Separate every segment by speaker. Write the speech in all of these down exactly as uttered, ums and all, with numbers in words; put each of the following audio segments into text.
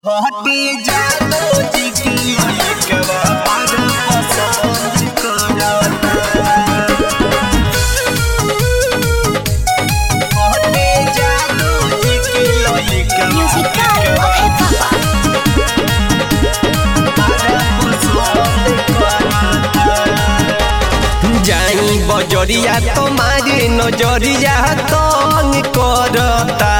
Speaker 1: हटे जादू जी की लइकवा बड़ पसंद करता। हटे जादू जी की लइकवा
Speaker 2: Musical of hip hop.
Speaker 1: बड़ पसंद करता।
Speaker 3: जाई बजरिया तुम्हारे नजरिया तंग करता।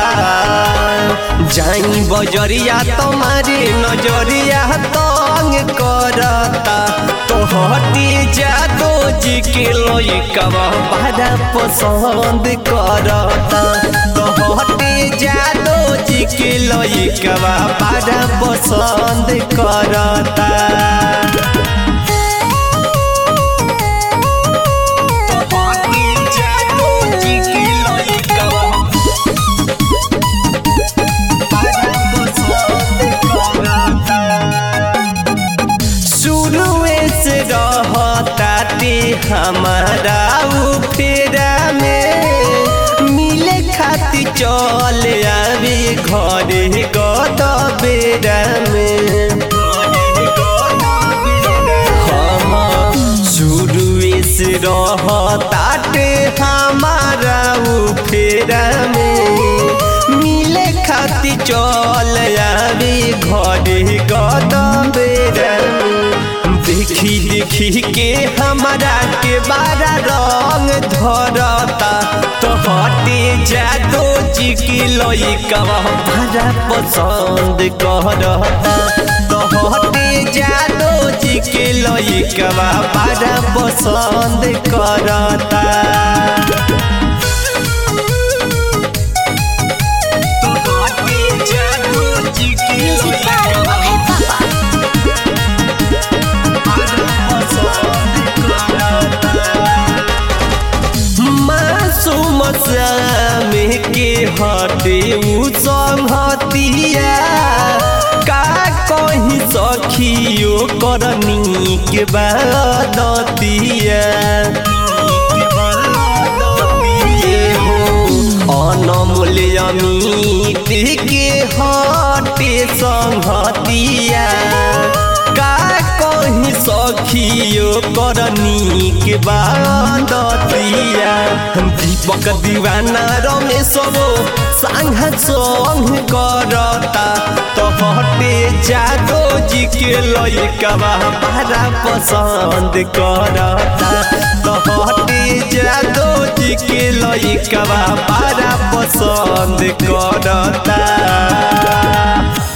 Speaker 3: जाई बजरिया तुम्हारे नजरिया तंग करता। तो हटी जादू जी के लइकवा बड़ा पसंद करता। तो हटी जादू जी के लइकवा बड़ा पसंद करता। हमारा फेरा में मिले खाती चल आवे घरे गद बेरा में। हम शुरू से रहताटे हमारा फेरा में मिले खाती चल आवे घरे गद बेरा में। देखी देखी के हमारा के बारा रंग धरता। तो हटे जादू जी की लइकवा बड़ा पसंद करता। तो हटे जादू जी के लइकवा बड़ा पसंद करता।
Speaker 2: Musical of hip hop.
Speaker 3: में के हटे उ संगतिया का कहीं सखियो करनी के बादतिया। ये हो अनमोल अमित के हटे संगतिया का कहीं सखियो करनी के बादतिया। दीपक दीवाना रमेश संग संग करता। तो हटे जादू जी के लइकवा बड़ा पसंद करता। तो हटे जादू जी के लइकवा बड़ा पसंद करता।